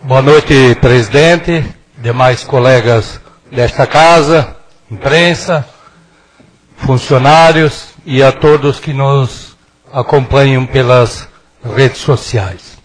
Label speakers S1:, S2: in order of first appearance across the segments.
S1: Boa noite, presidente, demais colegas desta casa, imprensa, funcionários e a todos que nos acompanham pelas redes sociais.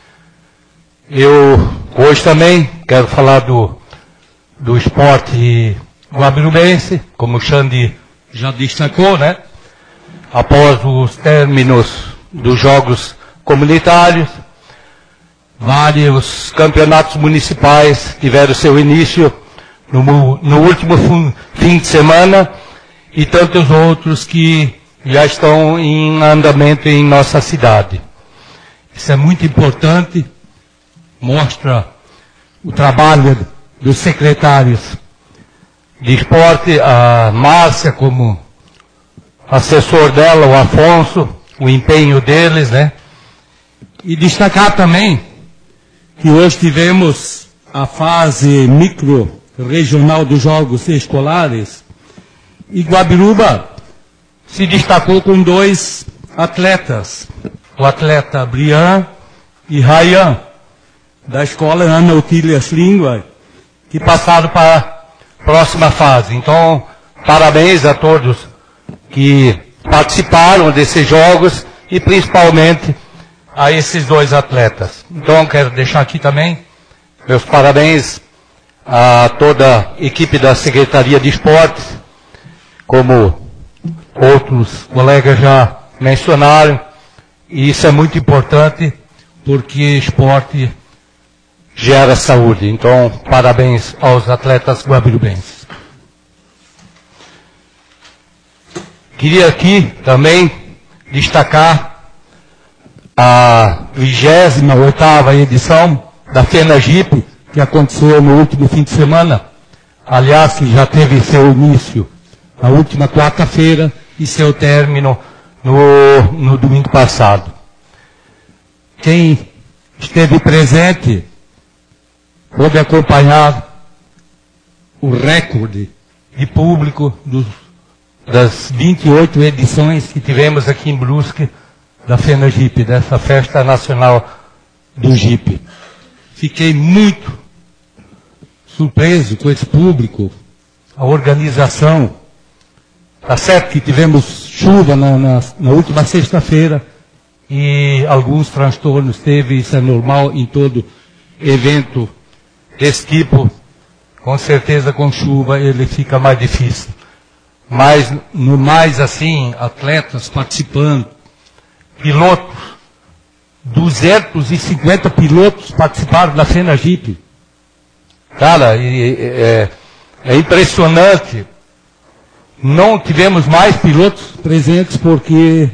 S1: Eu hoje também quero falar do esporte guabirubense, como o Xande já destacou, né? Após os términos dos jogos comunitários, vários campeonatos municipais tiveram seu início no último fim de semana e tantos outros que já estão em andamento em nossa cidade. Isso é muito importante, mostra o trabalho dos secretários de esporte, a Márcia como assessor dela, o Afonso, o empenho deles, né? E destacar também que hoje tivemos a fase micro-regional dos Jogos Escolares e Guabiruba se destacou com dois atletas, o atleta Brian e Ryan, da escola Ana Otílias Língua, que passaram para a próxima fase. Então, parabéns a todos que participaram desses jogos e principalmente a esses dois atletas. Então, quero deixar aqui também meus parabéns a toda a equipe da Secretaria de Esportes, como outros colegas já mencionaram, e isso é muito importante porque esporte gera saúde. Então, parabéns aos atletas guabirubenses. Queria aqui também destacar a 28ª edição da FENAGIP, que aconteceu no último fim de semana. Aliás, que já teve seu início na última quarta-feira e seu término no domingo passado. Quem esteve presente pôde acompanhar o recorde de público das 28 edições que tivemos aqui em Brusque da FENAGIP, dessa Festa Nacional do Jipe. Fiquei muito surpreso com esse público, a organização. Tá certo que tivemos chuva na última sexta-feira e alguns transtornos teve, isso é normal em todo evento desse tipo. Com certeza com chuva ele fica mais difícil. Mas no mais assim, atletas participando, pilotos, 250 pilotos participaram da FENAGIP. Cara, é impressionante. Não tivemos mais pilotos presentes porque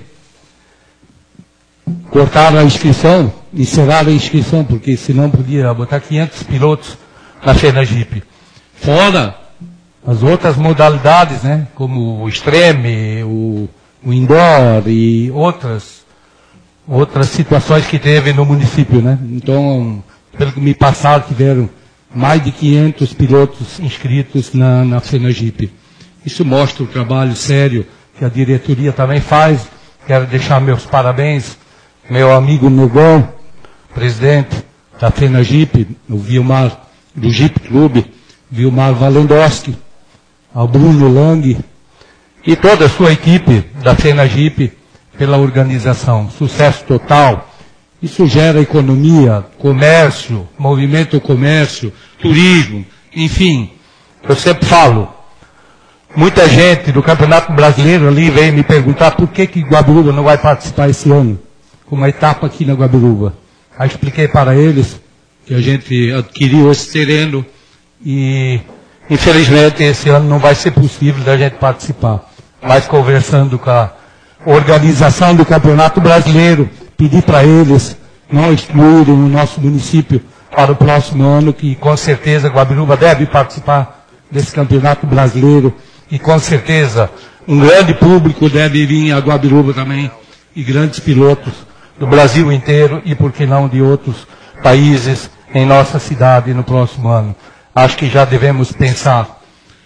S1: cortaram a inscrição, encerraram a inscrição, porque senão podia botar 500 pilotos na FENAGIP. Fora as outras modalidades, né, como o extreme, o indoor e outras situações que teve no município, né. Então, pelo que me passaram, tiveram mais de 500 pilotos inscritos na FENAGIP. Isso mostra o trabalho sério que a diretoria também faz. Quero deixar meus parabéns, meu amigo Negão, presidente da FENAGIP, o Vilmar, do Jeep Clube, Vilmar Valendowski, ao Bruno Lang e toda a sua equipe da FENAGIP pela organização. Sucesso total. Isso gera economia, comércio, movimento o comércio, turismo, enfim. Eu sempre falo, muita gente do Campeonato Brasileiro ali veio me perguntar por que Guabiruba não vai participar esse ano, com uma etapa aqui na Guabiruba. Aí expliquei para eles que a gente adquiriu esse terreno e infelizmente esse ano não vai ser possível da gente participar. Mas conversando com a organização do Campeonato Brasileiro, pedi para eles não excluírem o nosso município para o próximo ano, que com certeza Guabiruba deve participar desse Campeonato Brasileiro e com certeza um grande público deve vir a Guabiruba também e grandes pilotos do Brasil inteiro e por que não de outros países em nossa cidade no próximo ano. Acho que já devemos pensar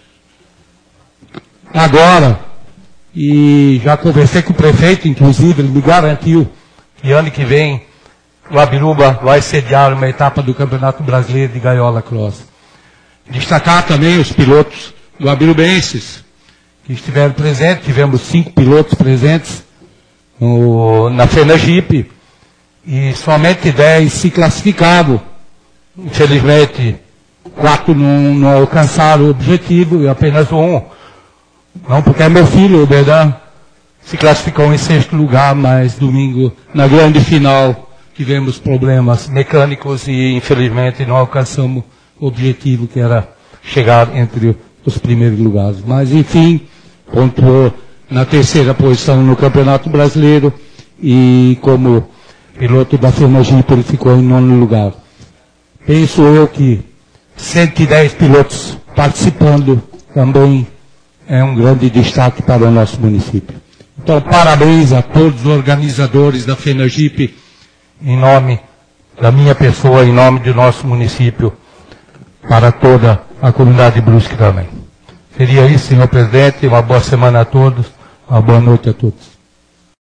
S1: agora, e já conversei com o prefeito, inclusive, ele me garantiu que ano que vem o Abiruba vai sediar uma etapa do Campeonato Brasileiro de Gaiola Cross. Destacar também os pilotos do abirubenses que estiveram presentes. Tivemos 5 pilotos presentes na FenaGip e somente 10 se classificavam. Infelizmente, 4 não alcançaram o objetivo e apenas 1. Não, porque é meu filho, o Berdan, se classificou em 6º lugar, mas domingo, na grande final, tivemos problemas mecânicos e infelizmente não alcançamos o objetivo que era chegar entre os primeiros lugares. Mas enfim, pontuou na 3ª posição no Campeonato Brasileiro e como piloto da FenaGip ele ficou em 9º lugar. Penso eu que 110 pilotos participando também é um grande destaque para o nosso município. Então, parabéns a todos os organizadores da FenaGip, em nome da minha pessoa, em nome do nosso município, para toda a comunidade de Brusque também. Seria isso, senhor presidente. Uma boa semana a todos, uma boa noite a todos.